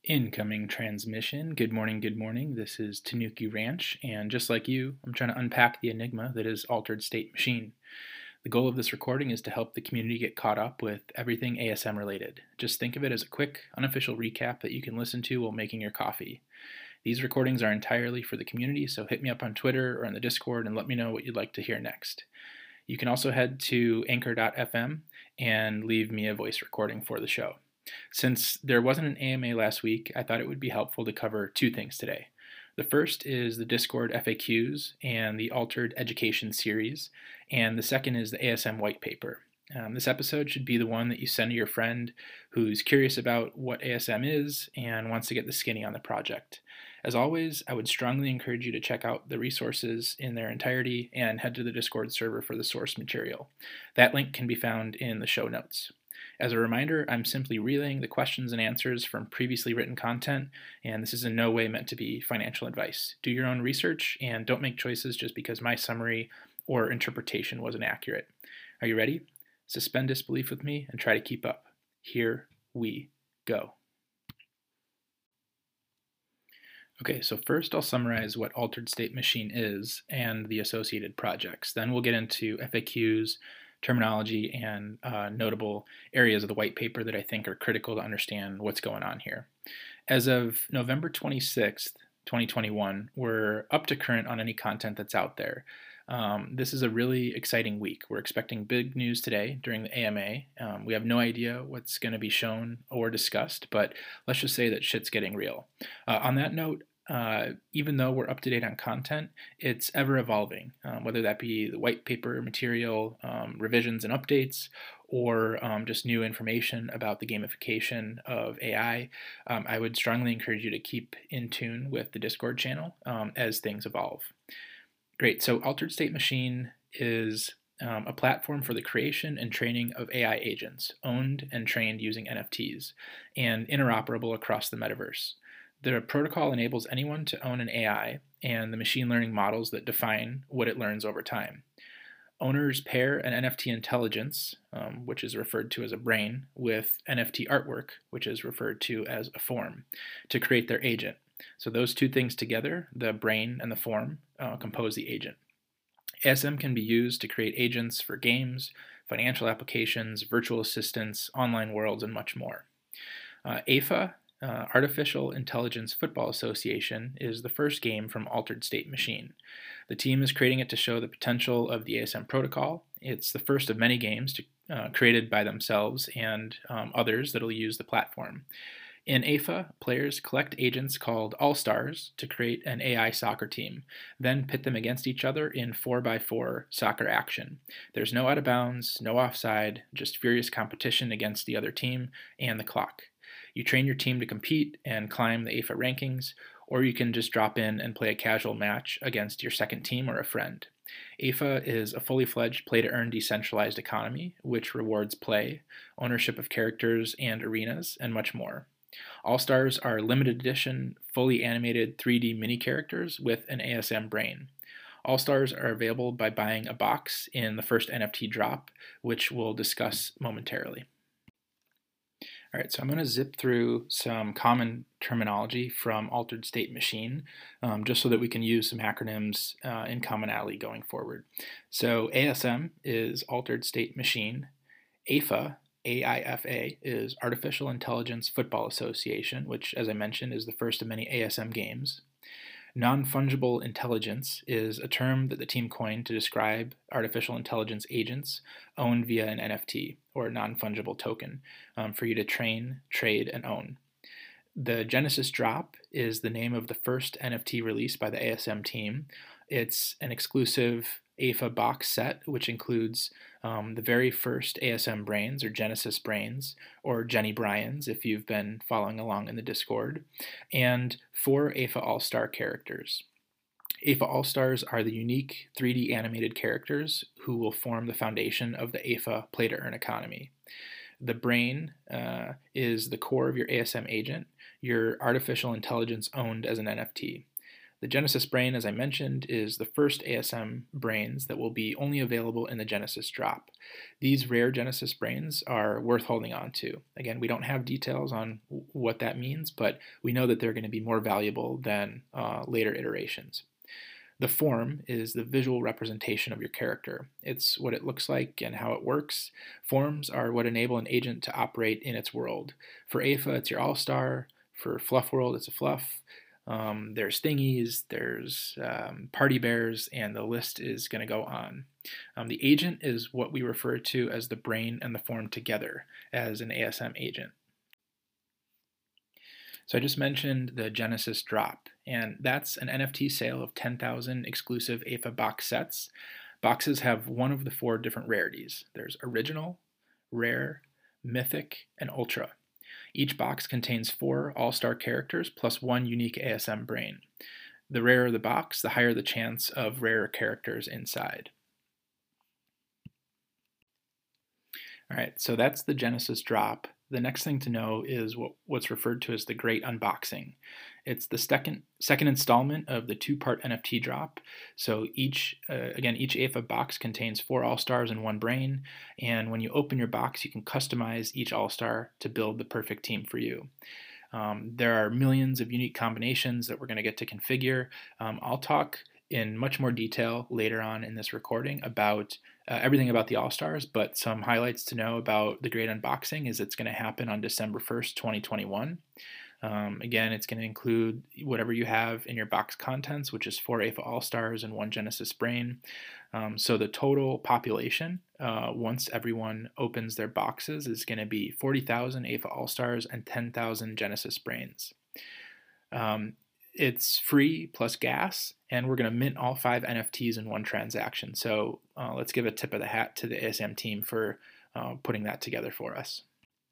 Incoming transmission. Good morning, good morning. This is Tanuki Ranch, and just like you, I'm trying to unpack the enigma that is Altered State Machine. The goal of this recording is to help the community get caught up with everything ASM related. Just think of it as a quick, unofficial recap that you can listen to while making your coffee. These recordings are entirely for the community, so hit me up on Twitter or on the Discord and let me know what you'd like to hear next. You can also head to anchor.fm and leave me a voice recording for the show. Since there wasn't an AMA last week, I thought it would be helpful to cover two things today. The first is the Discord FAQs and the Altered Education series, and the second is the ASM white paper. This episode should be the one that you send to your friend who's curious about what ASM is and wants to get the skinny on the project. As always, I would strongly encourage you to check out the resources in their entirety and head to the Discord server for the source material. That link can be found in the show notes. As a reminder, I'm simply relaying the questions and answers from previously written content, and this is in no way meant to be financial advice. Do your own research and don't make choices just because my summary or interpretation wasn't accurate. Are you ready? Suspend disbelief with me and try to keep up. Here we go. Okay, so first I'll summarize what Altered State Machine is and the associated projects. Then we'll get into FAQs, terminology, and notable areas of the white paper that I think are critical to understand what's going on here. As of November 26th, 2021, we're up to current on any content that's out there. This is a really exciting week. We're expecting big news today during the AMA. We have no idea what's going to be shown or discussed, but let's just say that shit's getting real. On that note, even though we're up to date on content, it's ever evolving, whether that be the white paper material, revisions and updates, or just new information about the gamification of AI. I would strongly encourage you to keep in tune with the Discord channel as things evolve. Great, so Altered State Machine is a platform for the creation and training of AI agents, owned and trained using NFTs, and interoperable across the metaverse. The protocol enables anyone to own an AI and the machine learning models that define what it learns over time. Owners pair an NFT intelligence, which is referred to as a brain, with NFT artwork, which is referred to as a form, to create their agent. So those two things together, the brain and the form, compose the agent. ASM can be used to create agents for games, financial applications, virtual assistants, online worlds, and much more. AIFA, Artificial Intelligence Football Association, is the first game from Altered State Machine. The team is creating it to show the potential of the ASM protocol. It's the first of many games created by themselves and others that will use the platform. In AIFA, players collect agents called All-Stars to create an AI soccer team, then pit them against each other in 4x4 soccer action. There's no out of bounds, no offside, just furious competition against the other team and the clock. You train your team to compete and climb the AIFA rankings, or you can just drop in and play a casual match against your second team or a friend. AIFA is a fully fledged play-to-earn decentralized economy, which rewards play, ownership of characters and arenas, and much more. All-Stars are limited edition, fully animated 3D mini characters with an ASM brain. All-Stars are available by buying a box in the first NFT drop, which we'll discuss momentarily. All right, so I'm going to zip through some common terminology from Altered State Machine, just so that we can use some acronyms in commonality going forward. So ASM is Altered State Machine. AIFA, AIFA, is Artificial Intelligence Football Association, which, as I mentioned, is the first of many ASM games. Non-fungible intelligence is a term that the team coined to describe artificial intelligence agents owned via an NFT, or non-fungible token, for you to train, trade, and own. The Genesis Drop is the name of the first NFT released by the ASM team. It's an exclusive AIFA box set, which includes the very first ASM brains, or Genesis brains, or Jenny Bryans, if you've been following along in the Discord, and 4 AIFA All-Star characters. AIFA All-Stars are the unique 3D animated characters who will form the foundation of the AIFA play-to-earn economy. The brain is the core of your ASM agent, your artificial intelligence owned as an NFT. The Genesis Brain, as I mentioned, is the first ASM brains that will be only available in the Genesis drop. These rare Genesis brains are worth holding on to. Again, we don't have details on what that means, but we know that they're going to be more valuable than later iterations. The form is the visual representation of your character. It's what it looks like and how it works. Forms are what enable an agent to operate in its world. For Aoife, it's your all-star. For Fluff World, it's a fluff. There's thingies, there's party bears, and the list is going to go on. The agent is what we refer to as the brain and the form together as an ASM agent. So I just mentioned the Genesis drop, and that's an NFT sale of 10,000 exclusive Aoife box sets. Boxes have one of the 4 different rarities. There's original, rare, mythic, and ultra. Each box contains 4 all-star characters plus 1 unique ASM brain. The rarer the box, the higher the chance of rarer characters inside. All right, so that's the Genesis drop. The next thing to know is what's referred to as the Great Unboxing. It's the second installment of the 2-part NFT drop. So each Aoife box contains 4 all-stars and 1 brain, and when you open your box, you can customize each all-star to build the perfect team for you. There are millions of unique combinations that we're going to get to configure. I'll talk in much more detail later on in this recording about everything about the All-Stars, but some highlights to know about the Great Unboxing is it's going to happen on December 1st, 2021. Again, it's going to include whatever you have in your box contents, which is 4 Aoife All-Stars and 1 Genesis Brain. So the total population, once everyone opens their boxes, is going to be 40,000 Aoife All-Stars and 10,000 Genesis Brains. It's free plus gas, and we're going to mint all 5 NFTs in one transaction. So let's give a tip of the hat to the ASM team for putting that together for us.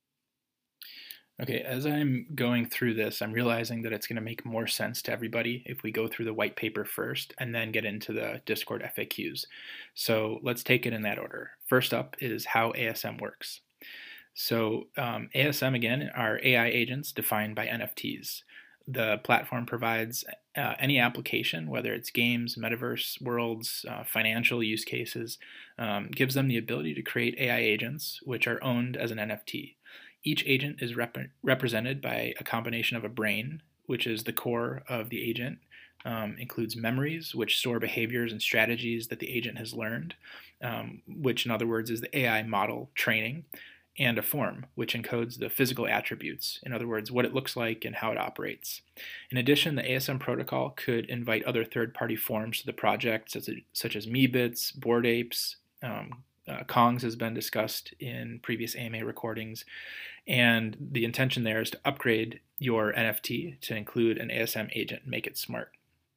Okay, as I'm going through this, I'm realizing that it's going to make more sense to everybody if we go through the white paper first and then get into the Discord FAQs. So let's take it in that order. First up is how ASM works. So ASM, again, are AI agents defined by NFTs. The platform provides any application, whether it's games, metaverse, worlds, financial use cases, gives them the ability to create AI agents, which are owned as an NFT. Each agent is represented by a combination of a brain, which is the core of the agent, includes memories, which store behaviors and strategies that the agent has learned, which in other words is the AI model training, and a form, which encodes the physical attributes, in other words, what it looks like and how it operates. In addition, the ASM protocol could invite other third-party forms to the project, such as Meebits, Bored Apes, Kongs has been discussed in previous AMA recordings, and the intention there is to upgrade your NFT to include an ASM agent and make it smart.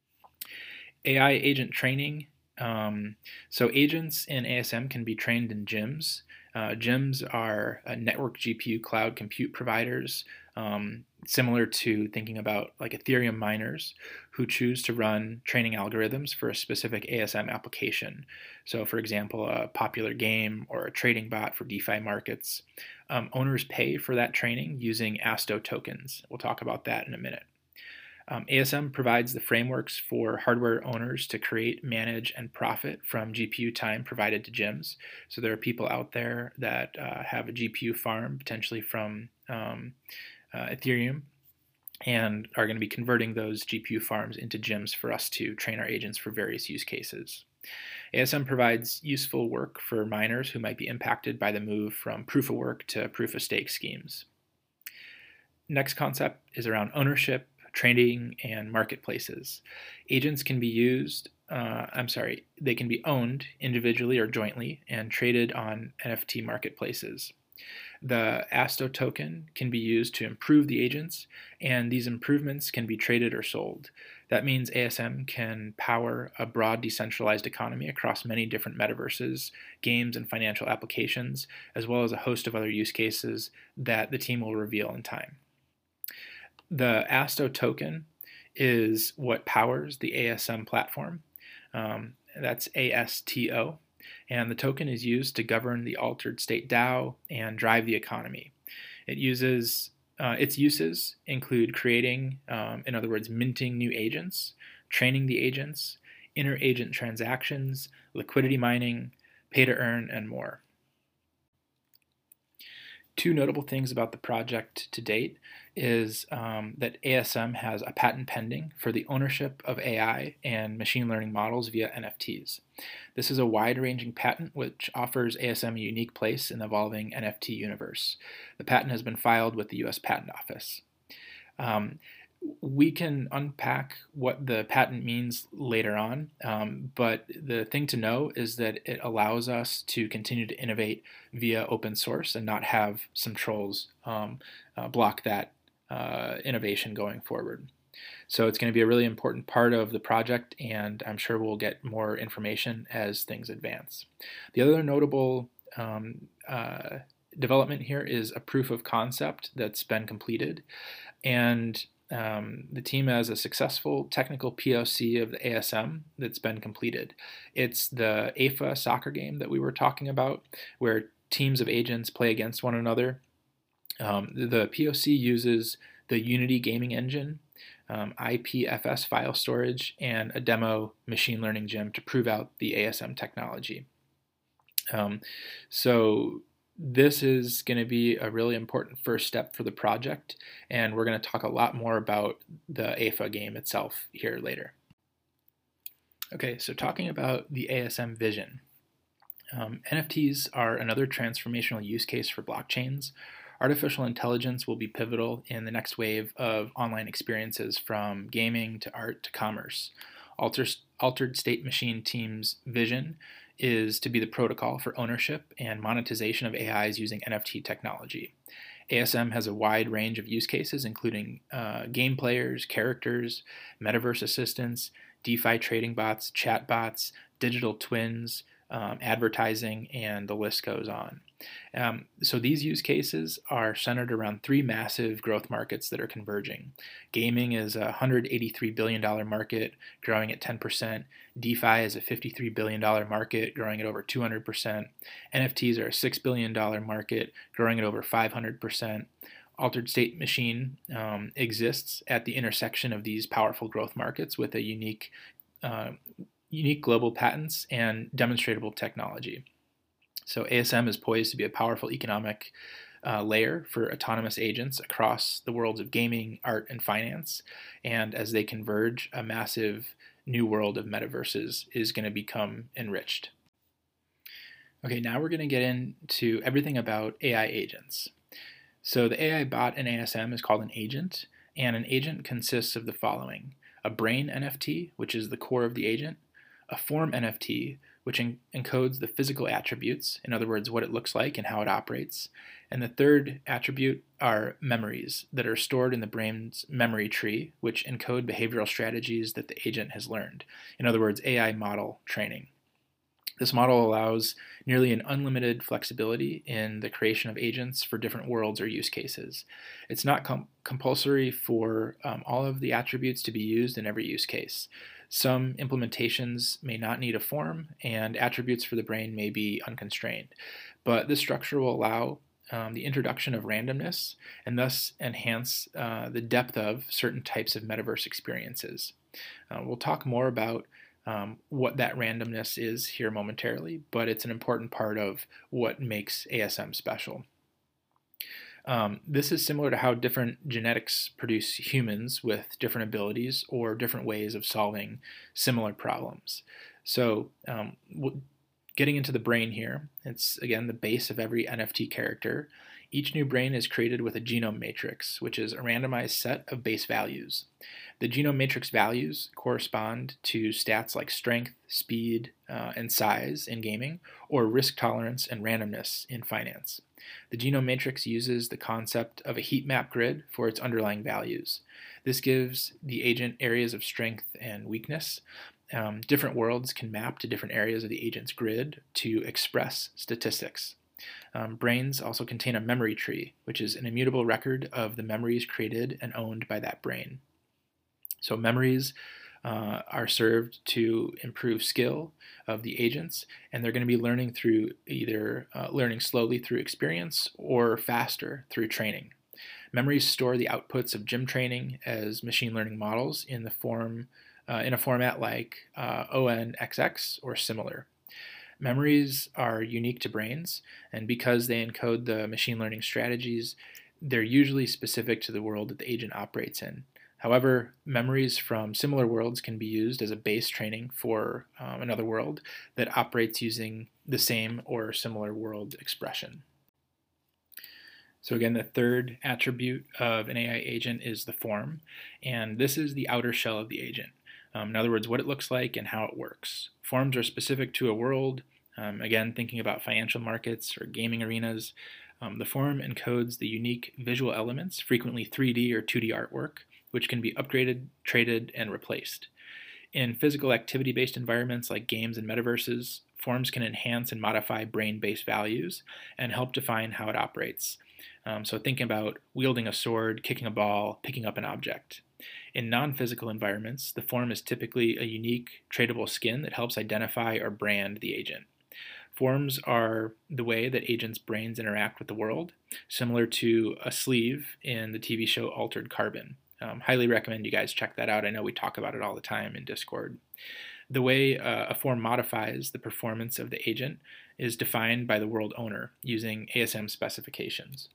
AI agent training. So agents in ASM can be trained in GIMs. GIMs are network GPU cloud compute providers, similar to thinking about like Ethereum miners who choose to run training algorithms for a specific ASM application. So for example, a popular game or a trading bot for DeFi markets. Owners pay for that training using ASTO tokens. We'll talk about that in a minute. ASM provides the frameworks for hardware owners to create, manage, and profit from GPU time provided to GIMs. So there are people out there that have a GPU farm, potentially from Ethereum, and are going to be converting those GPU farms into GIMs for us to train our agents for various use cases. ASM provides useful work for miners who might be impacted by the move from proof of work to proof of stake schemes. Next concept is around ownership, trading, and marketplaces. Agents can be they can be owned individually or jointly and traded on NFT marketplaces. The ASTO token can be used to improve the agents, and these improvements can be traded or sold. That means ASM can power a broad decentralized economy across many different metaverses, games, and financial applications, as well as a host of other use cases that the team will reveal in time. The ASTO token is what powers the ASM platform. That's ASTO. And the token is used to govern the altered state DAO and drive the economy. Its uses include creating, in other words, minting new agents, training the agents, inter-agent transactions, liquidity mining, pay to earn, and more. Two notable things about the project to date is that ASM has a patent pending for the ownership of AI and machine learning models via NFTs. This is a wide-ranging patent which offers ASM a unique place in the evolving NFT universe. The patent has been filed with the US Patent Office. We can unpack what the patent means later on, but the thing to know is that it allows us to continue to innovate via open source and not have some trolls block that innovation going forward. So it's going to be a really important part of the project, and I'm sure we'll get more information as things advance. The other notable development here is a proof of concept that's been completed, and the team has a successful technical POC of the ASM that's been completed. It's the AFA soccer game that we were talking about, where teams of agents play against one another. The POC uses the Unity gaming engine, IPFS file storage, and a demo machine learning gem to prove out the ASM technology. So this is going to be a really important first step for the project, and we're going to talk a lot more about the AFA game itself here later. Okay, so talking about the ASM vision. NFTs are another transformational use case for blockchains. Artificial intelligence will be pivotal in the next wave of online experiences, from gaming to art to commerce. Altered State Machine team's vision is to be the protocol for ownership and monetization of AIs using NFT technology. ASM has a wide range of use cases, including game players, characters, metaverse assistants, DeFi trading bots, chat bots, digital twins, advertising, and the list goes on. So these use cases are centered around three massive growth markets that are converging. Gaming is a $183 billion market, growing at 10%. DeFi is a $53 billion market, growing at over 200%. NFTs are a $6 billion market, growing at over 500%. Altered State Machine exists at the intersection of these powerful growth markets with a unique global patents and demonstratable technology. So ASM is poised to be a powerful economic layer for autonomous agents across the worlds of gaming, art, and finance. And as they converge, a massive new world of metaverses is going to become enriched. Okay, now we're going to get into everything about AI agents. So the AI bot in ASM is called an agent, and an agent consists of the following: a brain NFT, which is the core of the agent, a form NFT, which encodes the physical attributes, in other words, what it looks like and how it operates. And the third attribute are memories that are stored in the brain's memory tree, which encode behavioral strategies that the agent has learned. In other words, AI model training. This model allows nearly an unlimited flexibility in the creation of agents for different worlds or use cases. It's not compulsory for all of the attributes to be used in every use case. Some implementations may not need a form, and attributes for the brain may be unconstrained. But this structure will allow the introduction of randomness and thus enhance the depth of certain types of metaverse experiences. We'll talk more about what that randomness is here momentarily, but it's an important part of what makes ASM special. This is similar to how different genetics produce humans with different abilities or different ways of solving similar problems. So getting into the brain here, it's again the base of every NFT character. Each new brain is created with a genome matrix, which is a randomized set of base values. The genome matrix values correspond to stats like strength, speed, and size in gaming, or risk tolerance and randomness in finance. The genome matrix uses the concept of a heat map grid for its underlying values. This gives the agent areas of strength and weakness. Different worlds can map to different areas of the agent's grid to express statistics. Brains also contain a memory tree, which is an immutable record of the memories created and owned by that brain. So memories are served to improve skill of the agents, and they're going to be learning through either learning slowly through experience or faster through training. Memories store the outputs of gym training as machine learning models in the form in a format like ONXX or similar. Memories are unique to brains, and because they encode the machine learning strategies, they're usually specific to the world that the agent operates in. However, memories from similar worlds can be used as a base training for another world that operates using the same or similar world expression. So again, the third attribute of an AI agent is the form, and this is the outer shell of the agent. In other words, what it looks like and how it works. Forms are specific to a world. Again, thinking about financial markets or gaming arenas, the form encodes the unique visual elements, frequently 3D or 2D artwork, which can be upgraded, traded, and replaced. In physical activity-based environments like games and metaverses, forms can enhance and modify brain-based values and help define how it operates. So thinking about wielding a sword, kicking a ball, picking up an object. In non-physical environments, the form is typically a unique, tradable skin that helps identify or brand the agent. Forms are the way that agents' brains interact with the world, similar to a sleeve in the TV show Altered Carbon. Highly recommend you guys check that out. I know we talk about it all the time in Discord. The way a form modifies the performance of the agent is defined by the world owner using ASM specifications.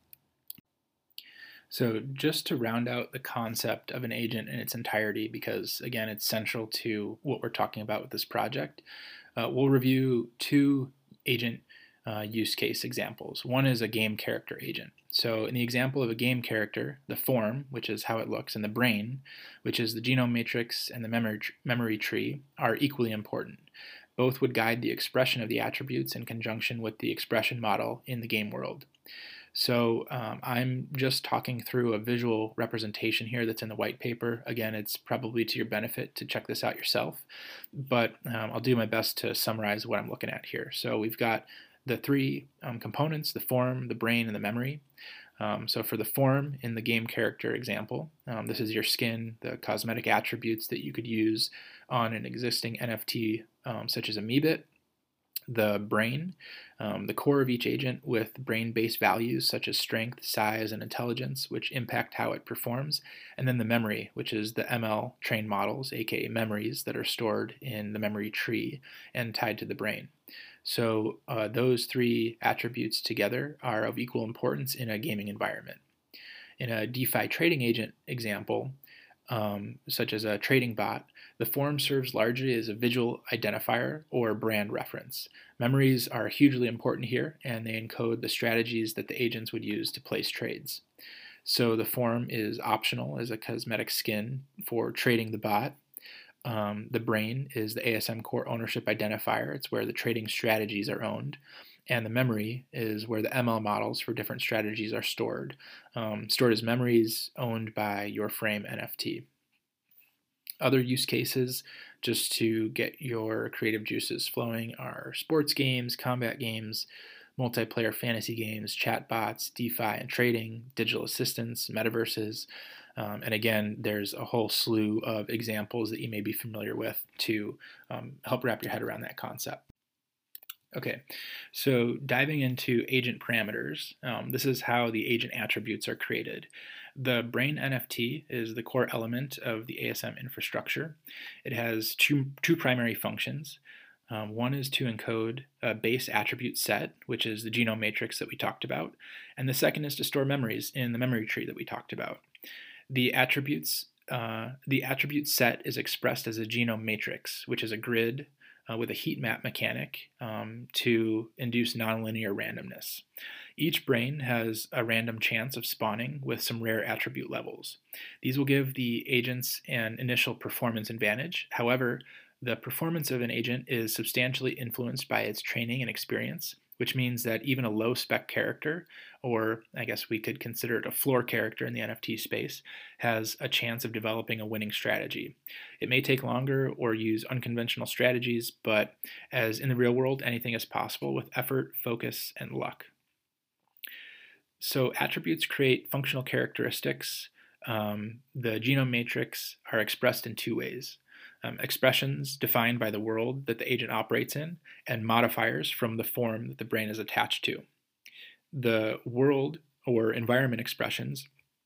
So just to round out the concept of an agent in its entirety, because again, it's central to what we're talking about with this project, we'll review two agent use case examples. One is a game character agent. So in the example of a game character, the form, which is how it looks, and the brain, which is the genome matrix and the memory tree, are equally important. Both would guide the expression of the attributes in conjunction with the expression model in the game world. So I'm just talking through a visual representation here that's in the white paper. Again, it's probably to your benefit to check this out yourself, but I'll do my best to summarize what I'm looking at here. So we've got the three components, the form, the brain, and the memory. So for the form in the game character example, this is your skin, the cosmetic attributes that you could use on an existing NFT such as a Meebit. The brain, the core of each agent with brain-based values such as strength, size, and intelligence, which impact how it performs, and then the memory, which is the ML trained models, aka memories, that are stored in the memory tree and tied to the brain. So those three attributes together are of equal importance in a gaming environment. In a DeFi trading agent example, such as a trading bot, the form serves largely as a visual identifier or brand reference. Memories are hugely important here, and they encode the strategies that the agents would use to place trades. So the form is optional as a cosmetic skin for trading the bot. The brain is the ASM core ownership identifier. It's where the trading strategies are owned. And the memory is where the ML models for different strategies are stored, stored as memories owned by your frame NFT. Other use cases, just to get your creative juices flowing, are sports games, combat games, multiplayer fantasy games, chatbots, DeFi and trading, digital assistants, metaverses. And again, there's a whole slew of examples that you may be familiar with to help wrap your head around that concept. Okay, so diving into agent parameters, this is how the agent attributes are created. The Brain NFT is the core element of the ASM infrastructure. It has two primary functions. One is to encode a base attribute set, which is the genome matrix that we talked about, and the second is to store memories in the memory tree that we talked about. The attribute set is expressed as a genome matrix, which is a grid with a heat map mechanic to induce nonlinear randomness. Each brain has a random chance of spawning with some rare attribute levels. These will give the agents an initial performance advantage. However, the performance of an agent is substantially influenced by its training and experience, which means that even a low spec character, or I guess we could consider it a floor character in the NFT space, has a chance of developing a winning strategy. It may take longer or use unconventional strategies, but as in the real world, anything is possible with effort, focus, and luck. So attributes create functional characteristics. The genome matrix are expressed in two ways. Expressions defined by the world that the agent operates in, and modifiers from the form that the brain is attached to. The world or environment expressions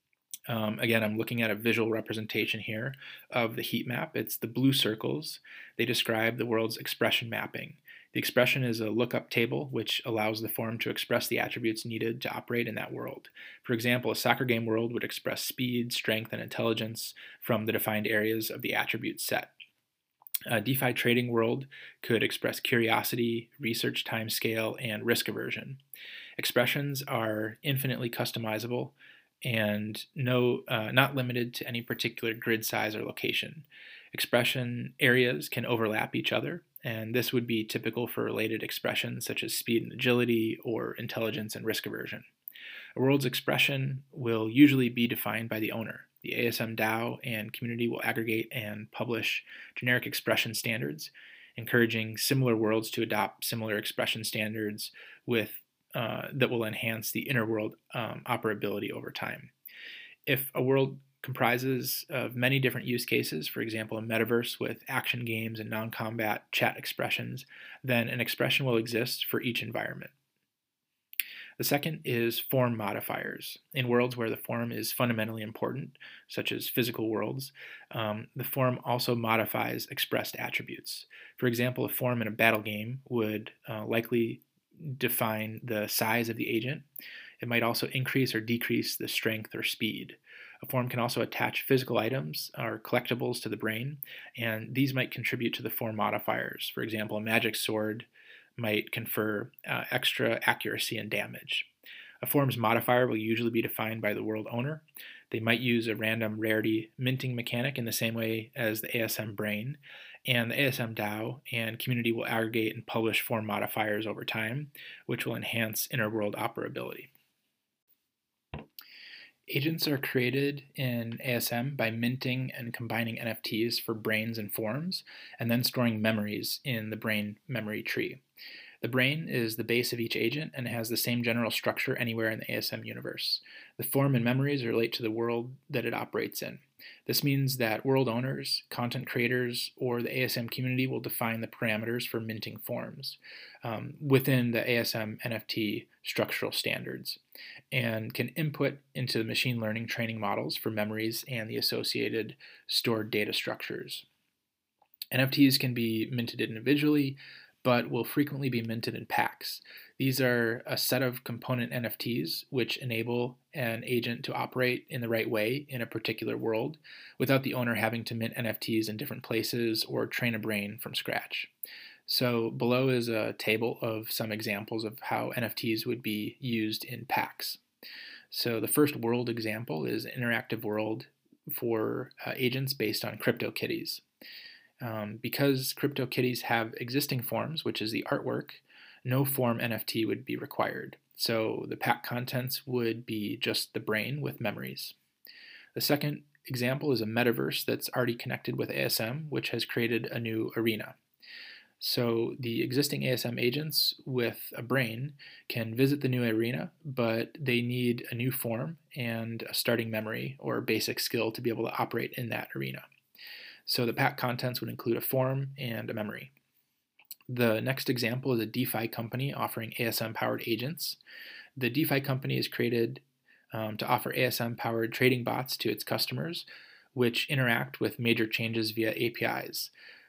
Again, I'm looking at a visual representation here of the heat map. It's the blue circles. They describe the world's expression mapping. The expression is a lookup table which allows the form to express the attributes needed to operate in that world. For example, a soccer game world would express speed, strength, and intelligence from the defined areas of the attribute set. A DeFi trading world could express curiosity, research time scale, and risk aversion. Expressions are infinitely customizable and not limited to any particular grid size or location. Expression areas can overlap each other, and this would be typical for related expressions such as speed and agility or intelligence and risk aversion. A world's expression will usually be defined by the owner. The ASM DAO and community will aggregate and publish generic expression standards, encouraging similar worlds to adopt similar expression standards that will enhance the inter-world operability over time. If a world comprises of many different use cases, for example, a metaverse with action games and non-combat chat expressions, then an expression will exist for each environment. The second is form modifiers. In worlds where the form is fundamentally important, such as physical worlds, the form also modifies expressed attributes. For example, a form in a battle game would likely define the size of the agent. It might also increase or decrease the strength or speed. A form can also attach physical items or collectibles to the brain, and these might contribute to the form modifiers. For example, a magic sword might confer extra accuracy and damage. A form's modifier will usually be defined by the world owner. They might use a random rarity minting mechanic in the same way as the ASM brain, and the ASM DAO and community will aggregate and publish form modifiers over time, which will enhance inter-world operability. Agents are created in ASM by minting and combining NFTs for brains and forms, and then storing memories in the brain memory tree. The brain is the base of each agent and has the same general structure anywhere in the ASM universe. The form and memories relate to the world that it operates in. This means that world owners, content creators, or the ASM community will define the parameters for minting forms within the ASM NFT structural standards and can input into the machine learning training models for memories and the associated stored data structures. NFTs can be minted individually, but will frequently be minted in packs. These are a set of component NFTs which enable an agent to operate in the right way in a particular world without the owner having to mint NFTs in different places or train a brain from scratch. So below is a table of some examples of how NFTs would be used in packs. So the first world example is an interactive world for agents based on CryptoKitties. Because CryptoKitties have existing forms, which is the artwork, no form NFT would be required. So the pack contents would be just the brain with memories. The second example is a metaverse that's already connected with ASM, which has created a new arena. So the existing ASM agents with a brain can visit the new arena, but they need a new form and a starting memory or basic skill to be able to operate in that arena. So the pack contents would include a form and a memory. The next example is a DeFi company offering ASM-powered agents. The DeFi company is created to offer ASM-powered trading bots to its customers, which interact with major exchanges via APIs.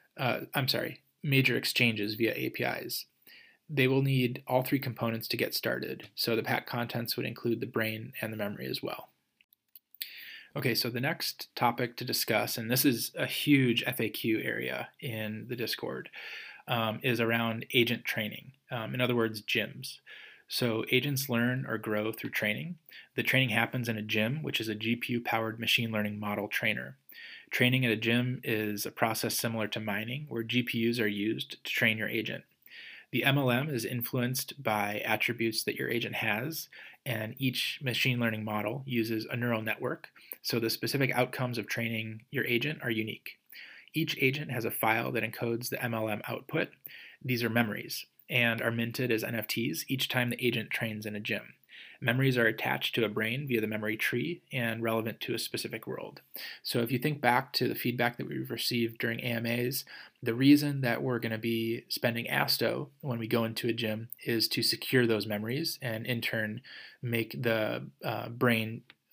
They will need all three components to get started, so the pack contents would include the brain and the memory as well. Okay, so the next topic to discuss, and this is a huge FAQ area in the Discord, is around agent training. In other words, gyms. So agents learn or grow through training. The training happens in a gym, which is a GPU-powered machine learning model trainer. Training at a gym is a process similar to mining, where GPUs are used to train your agent. The MLM is influenced by attributes that your agent has, and each machine learning model uses a neural network, so the specific outcomes of training your agent are unique. Each agent has a file that encodes the MLM output. These are memories and are minted as NFTs each time the agent trains in a gym. Memories are attached to a brain via the memory tree and relevant to a specific world. So if you think back to the feedback that we've received during AMAs, the reason that we're going to be spending ASTO when we go into a gym is to secure those memories and in turn make the brain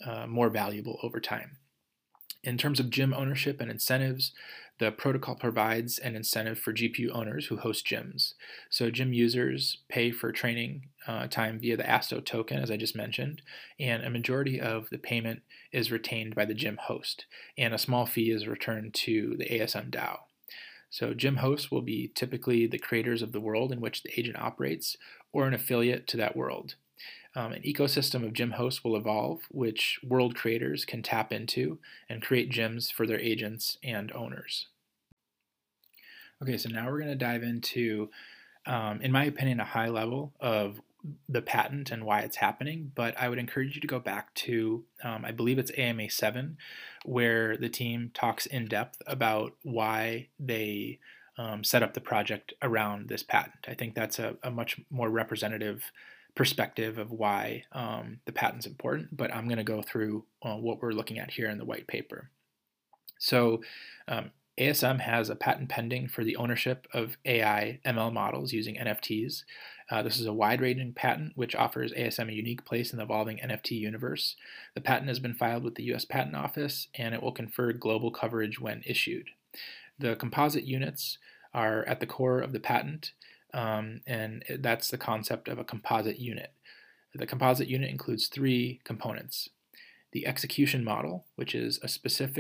more valuable over time. In terms of GIM ownership and incentives, the protocol provides an incentive for GPU owners who host GIMs. So GIM users pay for training time via the ASTO token, as I just mentioned, and a majority of the payment is retained by the GIM host, and a small fee is returned to the ASM DAO. So GIM hosts will be typically the creators of the world in which the agent operates, or an affiliate to that world. An ecosystem of GIM hosts will evolve, which world creators can tap into and create GIMs for their agents and owners. Okay, so now we're going to dive into, in my opinion, a high level of the patent and why it's happening, but I would encourage you to go back to, I believe it's AMA 7, where the team talks in depth about why they set up the project around this patent. I think that's a much more representative perspective of why the patent's important, but I'm going to go through what we're looking at here in the white paper. So ASM has a patent pending for the ownership of AI ML models using NFTs. This is a wide-ranging patent which offers ASM a unique place in the evolving NFT universe. The patent has been filed with the U.S. Patent Office, and it will confer global coverage when issued. The composite units are at the core of the patent, and that's the concept of a composite unit. The composite unit includes three components: the execution model, which is a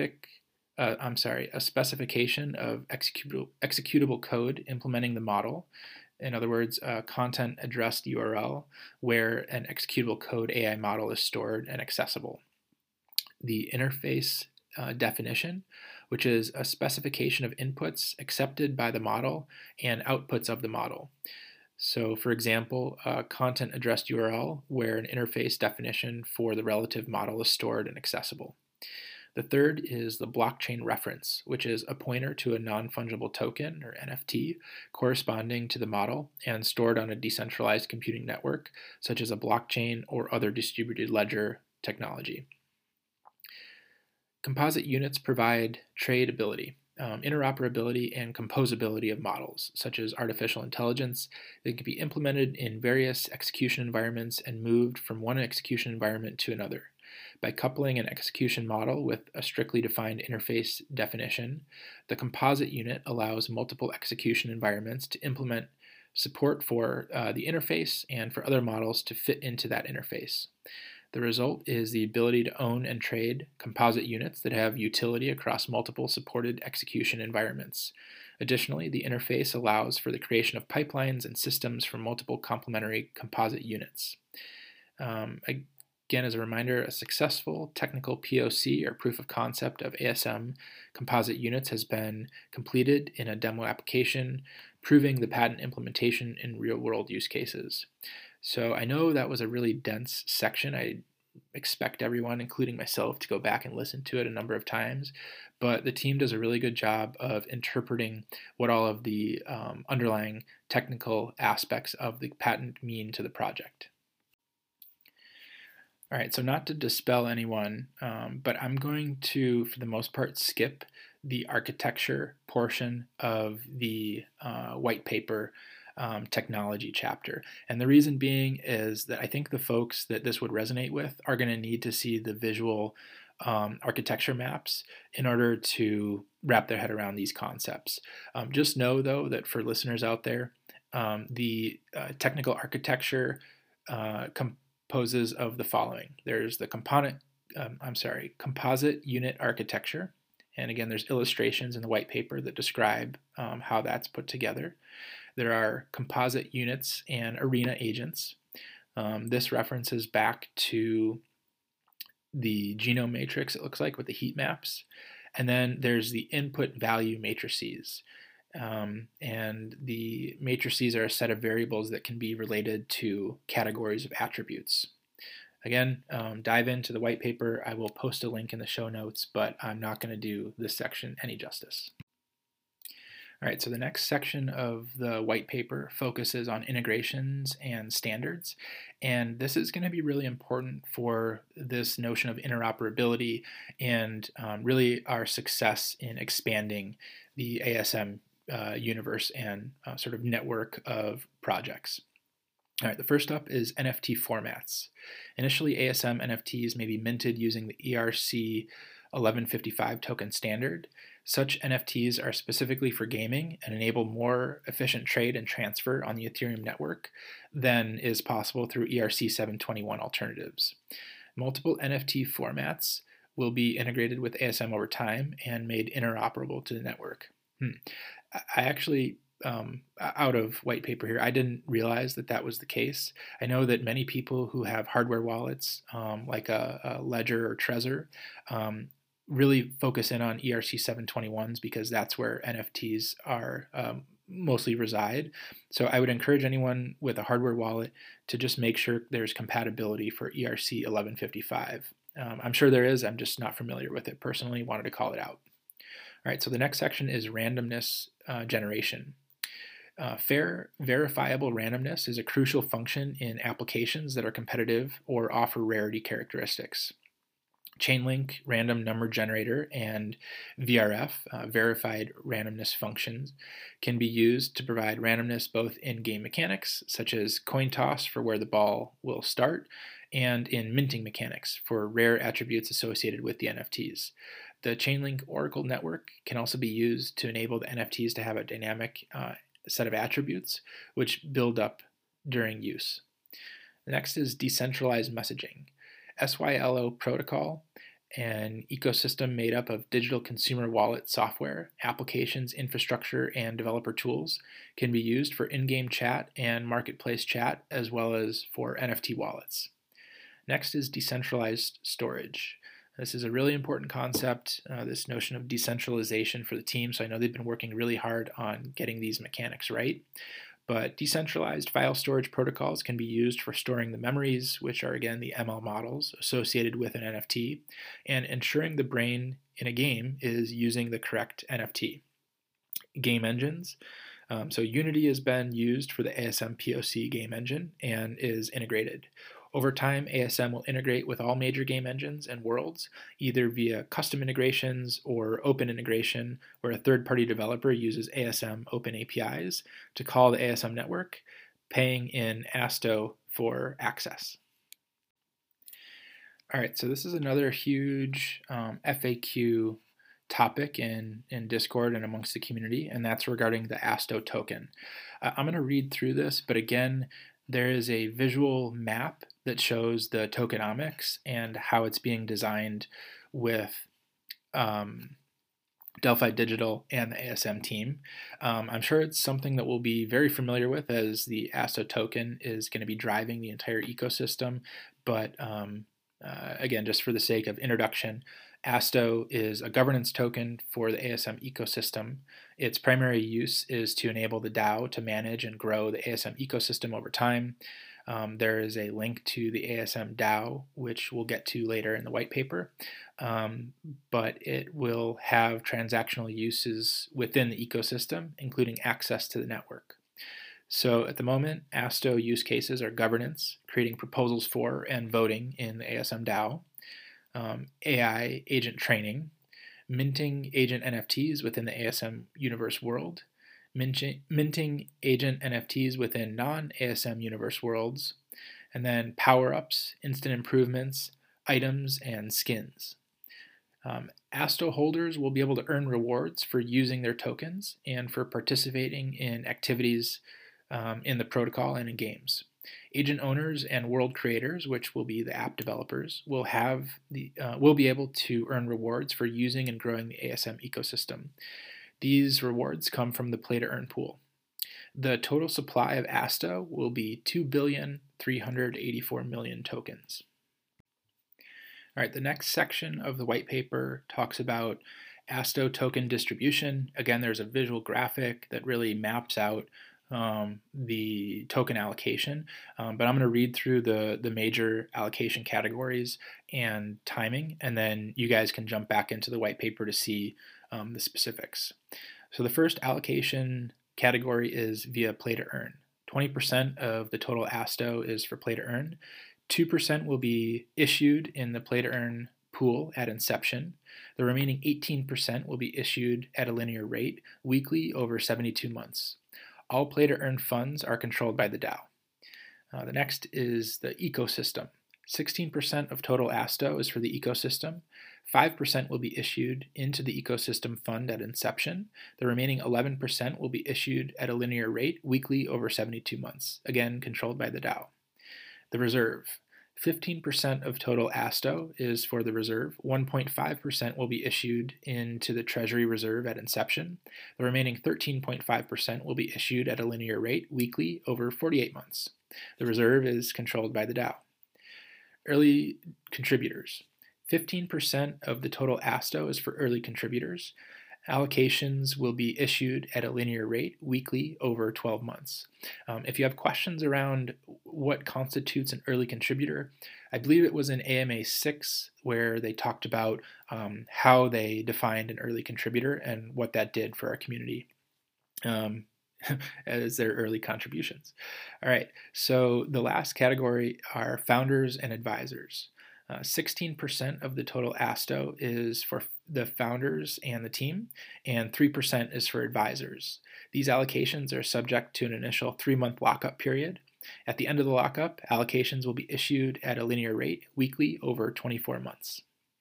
specification of executable code implementing the model. In other words, a content addressed URL where an executable code AI model is stored and accessible. The interface definition, which is a specification of inputs accepted by the model and outputs of the model. So, for example, a content addressed URL where an interface definition for the relative model is stored and accessible. The third is the blockchain reference, which is a pointer to a non-fungible token, or NFT, corresponding to the model and stored on a decentralized computing network, such as a blockchain or other distributed ledger technology. Composite units provide tradability, interoperability, and composability of models, such as artificial intelligence. They can be implemented in various execution environments and moved from one execution environment to another. By coupling an execution model with a strictly defined interface definition, the composite unit allows multiple execution environments to implement support for the interface and for other models to fit into that interface. The result is the ability to own and trade composite units that have utility across multiple supported execution environments. Additionally, the interface allows for the creation of pipelines and systems for multiple complementary composite units. Again, as a reminder, a successful technical POC, or proof of concept, of ASM composite units has been completed in a demo application, proving the patent implementation in real-world use cases. So I know that was a really dense section. I expect everyone, including myself, to go back and listen to it a number of times, but the team does a really good job of interpreting what all of the underlying technical aspects of the patent mean to the project. All right, so not to dispel anyone, but I'm going to, for the most part, skip the architecture portion of the white paper technology chapter. And the reason being is that I think the folks that this would resonate with are going to need to see the visual architecture maps in order to wrap their head around these concepts. Just know, though, that for listeners out there, the technical architecture composes of the following. There's the composite unit architecture. And again, there's illustrations in the white paper that describe how that's put together. There are composite units and arena agents. This references back to the genome matrix, it looks like, with the heat maps. And then there's the input value matrices. And the matrices are a set of variables that can be related to categories of attributes. Again, dive into the white paper. I will post a link in the show notes, but I'm not going to do this section any justice. All right, so the next section of the white paper focuses on integrations and standards, and this is going to be really important for this notion of interoperability and really our success in expanding the ASM universe and sort of network of projects. All right, the first up is NFT formats. Initially, ASM NFTs may be minted using the ERC 1155 token standard. Such NFTs are specifically for gaming and enable more efficient trade and transfer on the Ethereum network than is possible through ERC 721 alternatives. Multiple NFT formats will be integrated with ASM over time and made interoperable to the network. I actually, out of white paper here, I didn't realize that that was the case. I know that many people who have hardware wallets, like a Ledger or Trezor, really focus in on ERC 721s because that's where NFTs are mostly reside. So I would encourage anyone with a hardware wallet to just make sure there's compatibility for ERC 1155. I'm sure there is, I'm just not familiar with it personally, wanted to call it out. All right, so the next section is randomness generation. Fair, verifiable randomness is a crucial function in applications that are competitive or offer rarity characteristics. Chainlink random number generator and VRF, verified randomness functions, can be used to provide randomness both in game mechanics, such as coin toss for where the ball will start, and in minting mechanics for rare attributes associated with the NFTs. The Chainlink Oracle network can also be used to enable the NFTs to have a dynamic set of attributes which build up during use. The next is decentralized messaging. SYLO protocol, an ecosystem made up of digital consumer wallet software, applications, infrastructure, and developer tools, can be used for in-game chat and marketplace chat, as well as for NFT wallets. Next is decentralized storage. This is a really important concept, this notion of decentralization for the team, so I know they've been working really hard on getting these mechanics right. But decentralized file storage protocols can be used for storing the memories, which are again the ML models associated with an NFT, and ensuring the brain in a game is using the correct NFT. Game engines. So Unity has been used for the ASM POC game engine and is integrated. Over time, ASM will integrate with all major game engines and worlds, either via custom integrations or open integration, where a third-party developer uses ASM open APIs to call the ASM network, paying in ASTO for access. All right, so this is another huge FAQ topic in Discord and amongst the community, and that's regarding the ASTO token. I'm going to read through this, but again, there is a visual map that shows the tokenomics and how it's being designed with Delphi Digital and the ASM team. I'm sure it's something that we'll be very familiar with as the ASTO token is going to be driving the entire ecosystem, but again, just for the sake of introduction, ASTO is a governance token for the ASM ecosystem. Its primary use is to enable the DAO to manage and grow the ASM ecosystem over time. There is a link to the ASM DAO, which we'll get to later in the white paper, but it will have transactional uses within the ecosystem, including access to the network. So at the moment, ASTO use cases are governance, creating proposals for and voting in the ASM DAO, AI agent training, minting agent NFTs within the ASM universe world, minting agent NFTs within non-ASM universe worlds, and then power-ups, instant improvements, items, and skins. ASTO holders will be able to earn rewards for using their tokens and for participating in activities in the protocol and in games. Agent owners and world creators, which will be the app developers, will be able to earn rewards for using and growing the ASM ecosystem. These rewards come from the play to earn pool. The total supply of ASTO will be 2,384,000,000 tokens. All right, the next section of the white paper talks about ASTO token distribution. Again, there's a visual graphic that really maps out the token allocation, but I'm going to read through the major allocation categories and timing, and then you guys can jump back into the white paper to see the specifics. So the first allocation category is via play to earn. 20% of the total ASTO is for play to earn. 2% will be issued in the play to earn pool at inception. The remaining 18% will be issued at a linear rate weekly over 72 months. All play to earn funds are controlled by the DAO. The next is the ecosystem. 16% of total ASTO is for the ecosystem. 5% will be issued into the ecosystem fund at inception. The remaining 11% will be issued at a linear rate weekly over 72 months, again controlled by the DAO. The reserve. 15% of total ASTO is for the reserve. 1.5% will be issued into the Treasury Reserve at inception. The remaining 13.5% will be issued at a linear rate weekly over 48 months. The reserve is controlled by the DAO. Early contributors. 15% of the total ASTO is for early contributors. Allocations will be issued at a linear rate weekly over 12 months. If you have questions around what constitutes an early contributor, I believe it was in AMA 6 where they talked about how they defined an early contributor and what that did for our community as their early contributions. All right, so the last category are founders and advisors. 16% of the total ASTO is for the founders and the team, and 3% is for advisors. These allocations are subject to an initial 3-month lockup period. At the end of the lockup, allocations will be issued at a linear rate weekly over 24 months.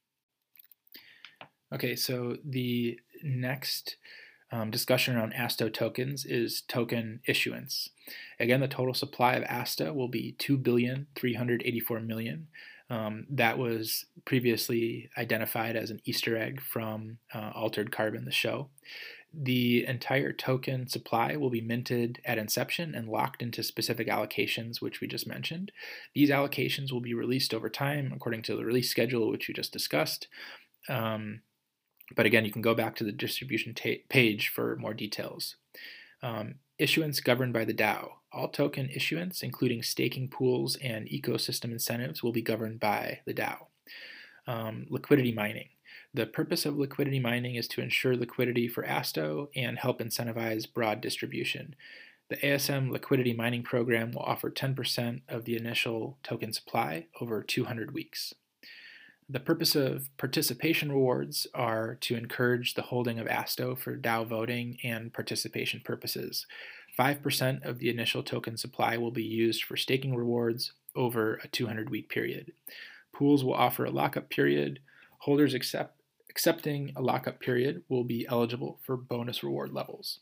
Okay, so the next discussion around ASTO tokens is token issuance. Again, the total supply of ASTO will be 2,384,000,000. That was previously identified as an Easter egg from Altered Carbon, the show. The entire token supply will be minted at inception and locked into specific allocations, which we just mentioned. These allocations will be released over time according to the release schedule, which we just discussed. But again, you can go back to the distribution page for more details. Issuance governed by the DAO. All token issuance, including staking pools and ecosystem incentives, will be governed by the DAO. Liquidity mining. The purpose of liquidity mining is to ensure liquidity for ASTO and help incentivize broad distribution. The ASM liquidity mining program will offer 10% of the initial token supply over 200 weeks. The purpose of participation rewards are to encourage the holding of ASTO for DAO voting and participation purposes. 5% of the initial token supply will be used for staking rewards over a 200-week period. Pools will offer a lockup period. Holders accepting a lockup period will be eligible for bonus reward levels.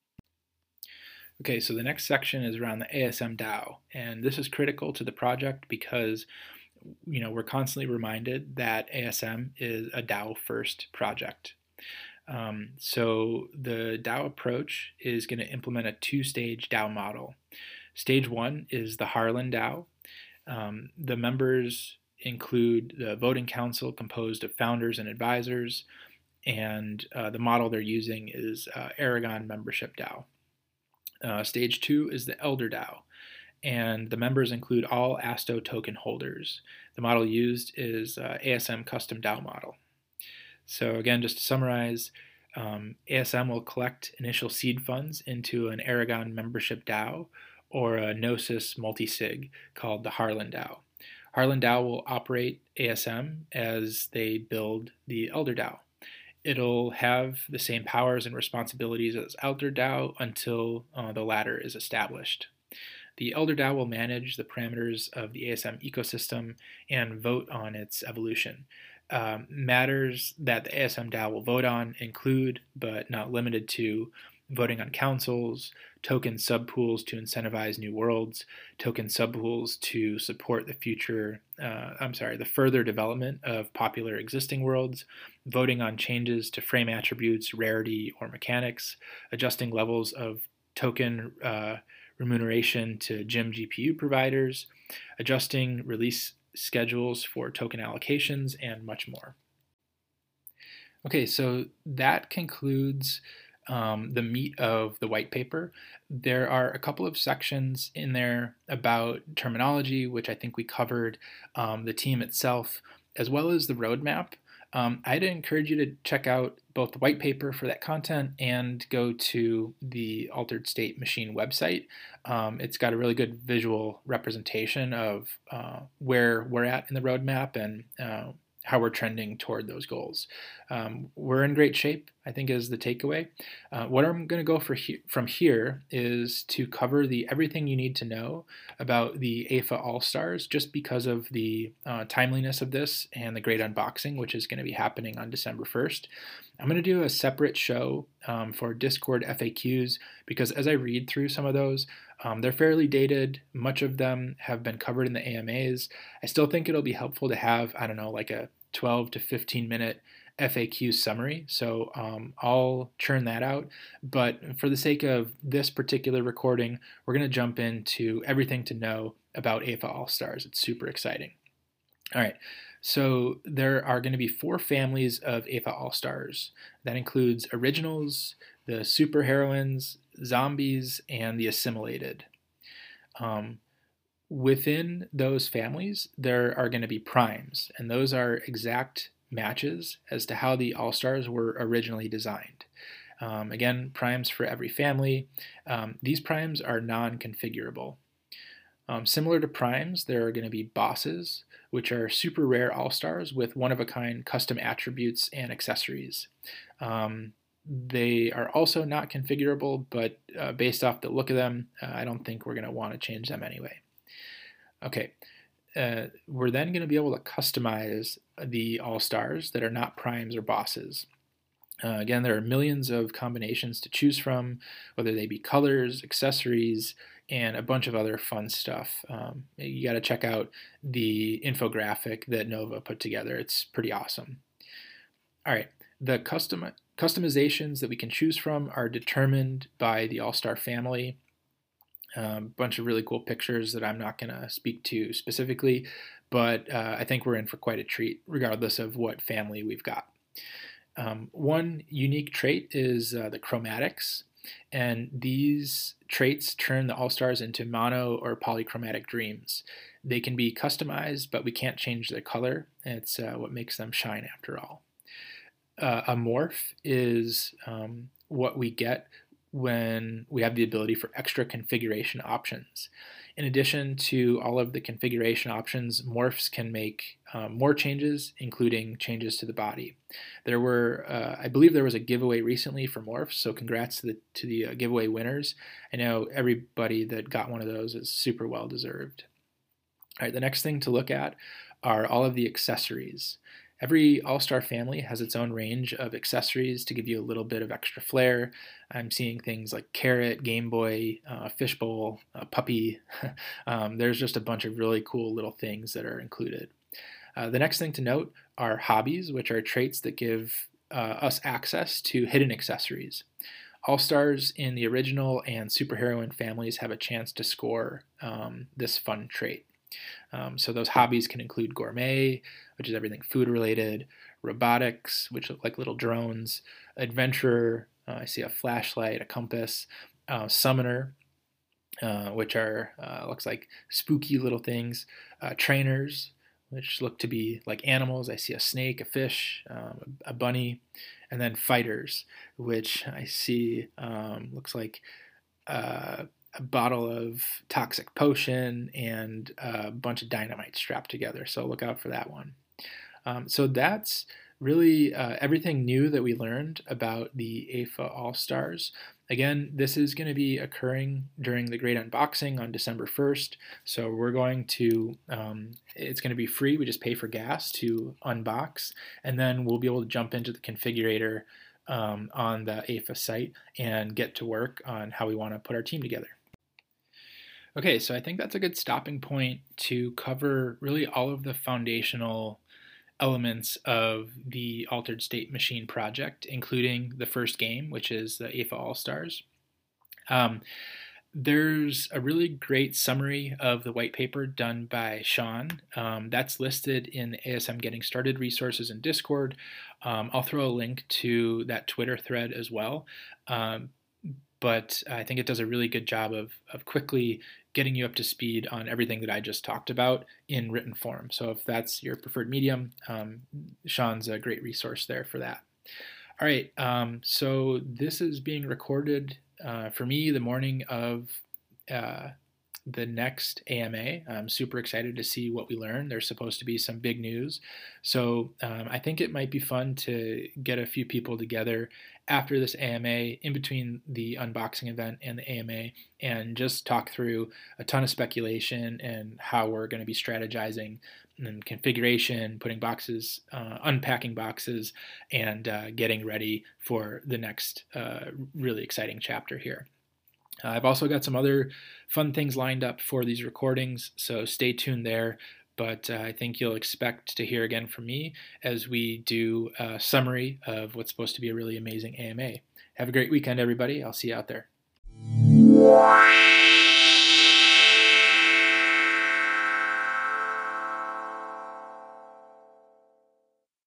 Okay, so the next section is around the ASM DAO, and this is critical to the project because we're constantly reminded that ASM is a DAO-first project. So the DAO approach is going to implement a 2-stage DAO model. Stage 1 is the Harlan DAO. The members include the voting council composed of founders and advisors, and the model they're using is Aragon Membership DAO. Stage 2 is the Elder DAO, and the members include all ASTO token holders. The model used is ASM Custom DAO model. So again, just to summarize, ASM will collect initial seed funds into an Aragon Membership DAO or a Gnosis multisig called the Harlan DAO. Harlan DAO will operate ASM as they build the Elder DAO. It'll have the same powers and responsibilities as Elder DAO until the latter is established. The Elder DAO will manage the parameters of the ASM ecosystem and vote on its evolution. Matters that the ASM DAO will vote on include, but not limited to, voting on councils, token subpools to incentivize new worlds, token subpools to support the further development of popular existing worlds, voting on changes to frame attributes, rarity, or mechanics, adjusting levels of token remuneration to GEM GPU providers, adjusting release schedules for token allocations, and much more. Okay, so that concludes the meat of the white paper. There are a couple of sections in there about terminology, which I think we covered, the team itself, as well as the roadmap. I'd encourage you to check out both the white paper for that content and go to the Altered State Machine website. It's got a really good visual representation of where we're at in the roadmap and how we're trending toward those goals. We're in great shape, I think, is the takeaway. What I'm going to go from here is to cover the everything you need to know about the AIFA All-Stars, just because of the timeliness of this and the great unboxing, which is going to be happening on December 1st. I'm going to do a separate show for Discord FAQs, because as I read through some of those, they're fairly dated. Much of them have been covered in the AMAs. I still think it'll be helpful to have, I don't know, like a 12 to 15 minute FAQ summary. So I'll churn that out. But for the sake of this particular recording, we're going to jump into everything to know about AIFA All-Stars. It's super exciting. All right. So there are going to be 4 families of AIFA All-Stars. That includes originals, the superheroines, zombies, and the assimilated. Within those families, there are going to be primes, and those are exact matches as to how the All-Stars were originally designed. Again, primes for every family. These primes are non-configurable. Similar to primes, there are going to be bosses, which are super rare All-Stars with one-of-a-kind custom attributes and accessories. They are also not configurable, but based off the look of them, I don't think we're going to want to change them anyway. Okay, we're then going to be able to customize the All-Stars that are not primes or bosses. Again, there are millions of combinations to choose from, whether they be colors, accessories, and a bunch of other fun stuff. You got to check out the infographic that Nova put together. It's pretty awesome. All right, the customizations that we can choose from are determined by the All-Star family. A bunch of really cool pictures that I'm not going to speak to specifically, but I think we're in for quite a treat regardless of what family we've got. One unique trait is the chromatics, and these traits turn the All-Stars into mono or polychromatic dreams. They can be customized, but we can't change their color. It's what makes them shine after all. A morph is what we get when we have the ability for extra configuration options. In addition to all of the configuration options, morphs can make more changes, including changes to the body. There were, I believe there was a giveaway recently for morphs, so congrats to the giveaway winners. I know everybody that got one of those is super well deserved. All right, the next thing to look at are all of the accessories. Every All-Star family has its own range of accessories to give you a little bit of extra flair. I'm seeing things like carrot, Game Boy, fishbowl, puppy. There's just a bunch of really cool little things that are included. The next thing to note are hobbies, which are traits that give us access to hidden accessories. All-Stars in the original and superheroine families have a chance to score this fun trait. So those hobbies can include gourmet, which is everything food related, robotics, which look like little drones, adventurer, I see a flashlight, a compass, summoner, which are looks like spooky little things, trainers, which look to be like animals. I see a snake, a fish, a bunny, and then fighters, which I see looks like a bottle of toxic potion and a bunch of dynamite strapped together. So look out for that one. So that's really everything new that we learned about the AIFA All-Stars. Again, this is going to be occurring during the Great Unboxing on December 1st. So we're going to, it's going to be free. We just pay for gas to unbox. And then we'll be able to jump into the configurator on the AIFA site and get to work on how we want to put our team together. Okay, so I think that's a good stopping point to cover really all of the foundational elements of the Altered State Machine project, including the first game, which is the AIFA All-Stars. There's a really great summary of the white paper done by Sean. That's listed in the ASM Getting Started resources in Discord. I'll throw a link to that Twitter thread as well. But I think it does a really good job of quickly getting you up to speed on everything that I just talked about in written form. So if that's your preferred medium, Sean's a great resource there for that. All right, so this is being recorded for me the morning of the next AMA. I'm super excited to see what we learn. There's supposed to be some big news. So I think it might be fun to get a few people together after this AMA, in between the unboxing event and the AMA, and just talk through a ton of speculation and how we're going to be strategizing and configuration, putting boxes, unpacking boxes, and getting ready for the next really exciting chapter here. I've also got some other fun things lined up for these recordings, so stay tuned there. But I think you'll expect to hear again from me as we do a summary of what's supposed to be a really amazing AMA. Have a great weekend, everybody. I'll see you out there.